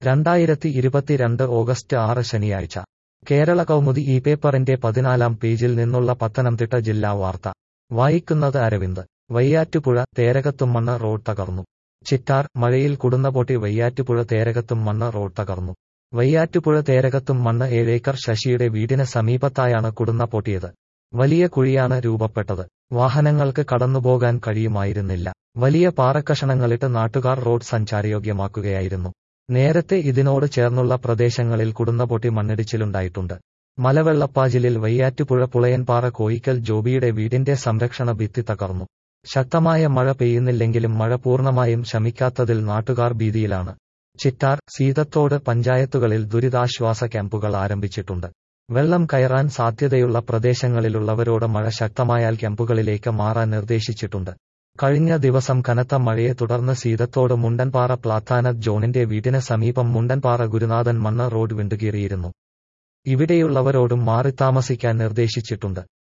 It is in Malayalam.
2022 ഓഗസ്റ്റ് 6 ശനിയാഴ്ച കേരള കൗമുദി ഈ പേപ്പറിന്റെ 14-ാം പേജിൽ നിന്നുള്ള പത്തനംതിട്ട ജില്ലാ വാർത്ത വായിക്കുന്നത് അരവിന്ദ്. വയ്യാറ്റുപുഴ തേരകത്തുംമണ്ണ് റോഡ് തകർന്നു. ചിറ്റാർ. മഴയിൽ കുടുന്നപൊട്ടി വയ്യാറ്റുപുഴ തേരകത്തുംമണ്ണ് റോഡ് തകർന്നു. വയ്യാറ്റുപുഴ തേരകത്തുംമണ്ണ് 7 ഏക്കർ ശശിയുടെ വീടിന് സമീപത്തായാണ് കുടുന്നപൊട്ടിയത്. വലിയ കുഴിയാണ് രൂപപ്പെട്ടത്. വാഹനങ്ങൾക്ക് കടന്നുപോകാൻ കഴിയുമായിരുന്നില്ല. വലിയ പാറക്കഷണങ്ങളിട്ട് നാട്ടുകാർ റോഡ് സഞ്ചാരയോഗ്യമാക്കുകയായിരുന്നു. നേരത്തെ ഇതിനോട് ചേർന്നുള്ള പ്രദേശങ്ങളിൽ കുടുന്നപൊട്ടി മണ്ണിടിച്ചിലുണ്ടായിട്ടുണ്ട്. മലവെള്ളപ്പാച്ചിലിൽ വയ്യാറ്റുപുഴ പുളയൻപാറ കോയിക്കൽ ജോബിയുടെ വീടിന്റെ സംരക്ഷണ ഭിത്തി തകർന്നു. ശക്തമായ മഴ പെയ്യുന്നില്ലെങ്കിലും മഴ പൂർണ്ണമായും ശമിക്കാത്തതിൽ നാട്ടുകാർ ഭീതിയിലാണ്. ചിറ്റാർ, സീതത്തോട് പഞ്ചായത്തുകളിൽ ദുരിതാശ്വാസ ക്യാമ്പുകൾ ആരംഭിച്ചിട്ടുണ്ട്. വെള്ളം കയറാൻ സാധ്യതയുള്ള പ്രദേശങ്ങളിലുള്ളവരോട് മഴ ശക്തമായാൽ ക്യാമ്പുകളിലേക്ക് മാറാൻ നിർദ്ദേശിച്ചിട്ടുണ്ട്. കഴിഞ്ഞ ദിവസം കനത്ത മഴയെ തുടർന്ന് സീതത്തോട് മുണ്ടൻപാറ പ്ലാത്താനത്ത് ജോണിന്റെ വീടിന് സമീപം മുണ്ടൻപാറ ഗുരുനാഥൻ മണ്ണ് റോഡ് വിണ്ടുകീറിയിരുന്നു. ഇവിടെയുള്ളവരോടും മാറിത്താമസിക്കാൻ നിർദ്ദേശിച്ചിട്ടുണ്ട്.